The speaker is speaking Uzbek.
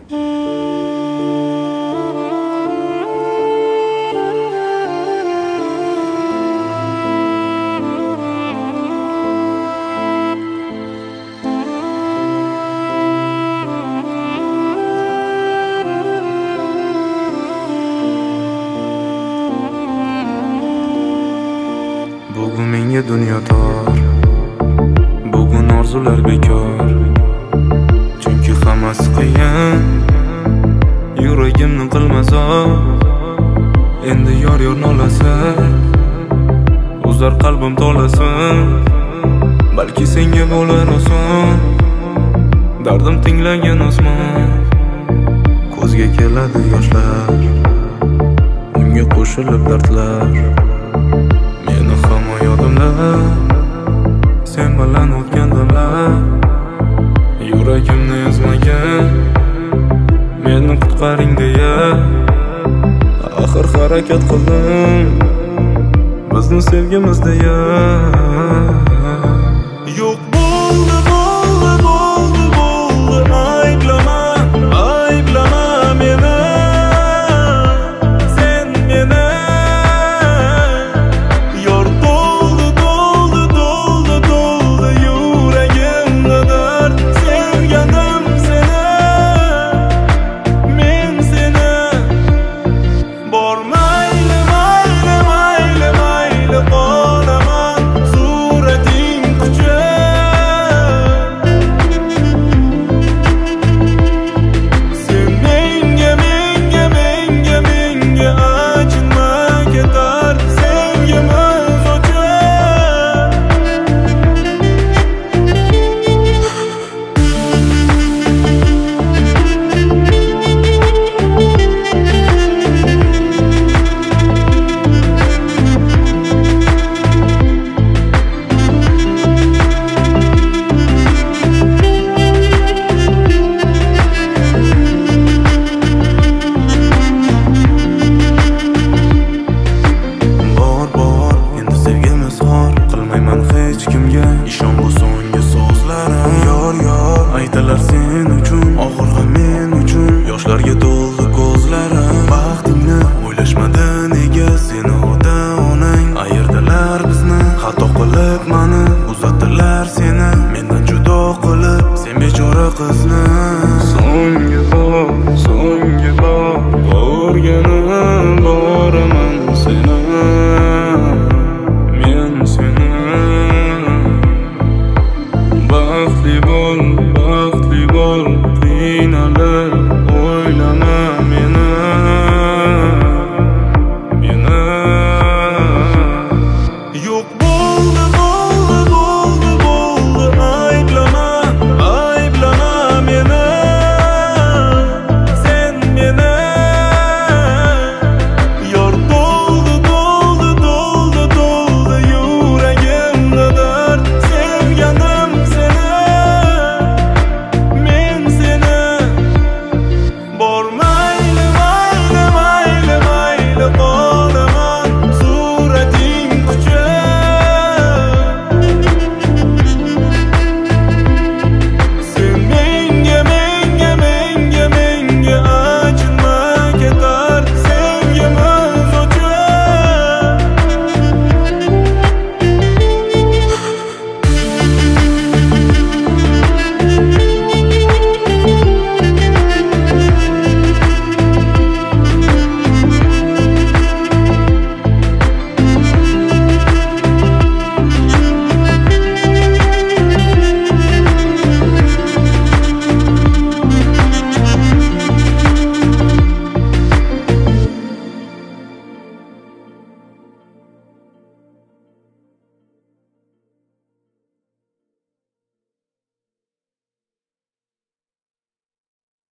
Bugun menga dunyo tor, bugun orzular bekor. Chunki hammasi qiyin, yuragimni qilmazor. Endi yor nolasi, uzar qalbim tolasin. Balki senga bo'lar oson, dardim tinglagan osmon. Ko'zga keladi yoshlar, unga qo'shilib dardlar. Meni hamma yodimda, sen bilan o'tgan damlar. Yuragimni ezmagan, meni qutqaring deya. Axir harakat qildim, bizni sevgimiz deya. Yo'q bo'ldi, bo'ldi, bo'ldi, bo'ldi. Ayblama, ayblama meni. Sen meni yor to'ldi, to'ldi, to'ldi, to'ldi yuragimda dard. Sevganim seni, men seni. Bor mayli, mayli, mayli, mayli qolaman surating quchib. Sen menga, menga, menga, menga achinma ketar sevgimiz o'chib. Bor, endi sevgimiz xor. Qilmayman hech kimga ishon bu so'nggi so'zlarim. Yor, aytalar sen uchun, og'ir ham men uchun. Yoshlarga to'ldi ko'zlarim. Baxtingni o'ylashmadi nega seni ota onang. Ayirdilar bizni, xato qilib mani. Uzatdilar seni mendan judo qilib, sen bechora qizni. So'nggi bor, so'nggi